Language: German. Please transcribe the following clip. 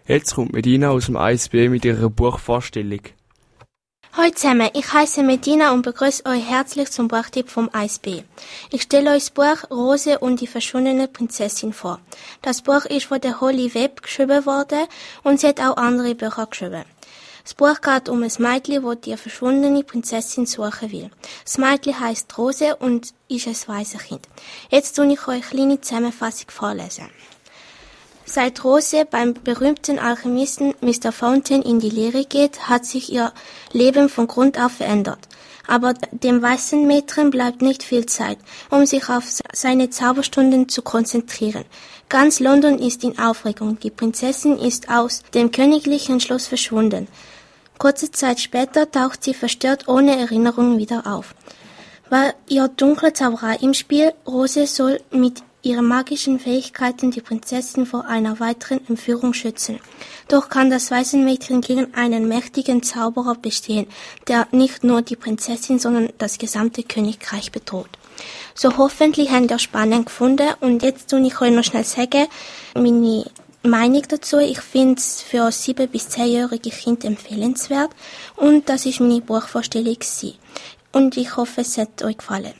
Jetzt kommt Medina aus dem 1b mit ihrer Buchvorstellung. Hallo zusammen, ich heiße Medina und begrüße euch herzlich zum Buchtipp vom 1b. Ich stelle euch das Buch Rose und die verschwundene Prinzessin vor. Das Buch ist von der Holly Webb geschrieben worden und sie hat auch andere Bücher geschrieben. Das Buch geht um ein Mädchen, das die verschwundene Prinzessin suchen will. Das Mädchen heisst Rose und ist ein Waisenkind. Jetzt tue ich euch eine kleine Zusammenfassung vorlesen. Seit Rose beim berühmten Alchemisten Mr. Fountain in die Lehre geht, hat sich ihr Leben von Grund auf verändert. Aber dem weißen Mädchen bleibt nicht viel Zeit, um sich auf seine Zauberstunden zu konzentrieren. Ganz London ist in Aufregung. Die Prinzessin ist aus dem königlichen Schloss verschwunden. Kurze Zeit später taucht sie verstört ohne Erinnerung wieder auf. War ihr dunkle Zauberei im Spiel? Rose soll mit ihren magischen Fähigkeiten die Prinzessin vor einer weiteren Entführung schützen. Doch kann das Waisenmädchen gegen einen mächtigen Zauberer bestehen, der nicht nur die Prinzessin, sondern das gesamte Königreich bedroht. So hoffentlich habt ihr spannend gefunden und jetzt tue ich euch noch schnell sagen, meine Meinung dazu. Ich finde es für 7- bis 10-jährige Kinder empfehlenswert und das ist meine Buchvorstellung gewesen. Und ich hoffe, es hat euch gefallen.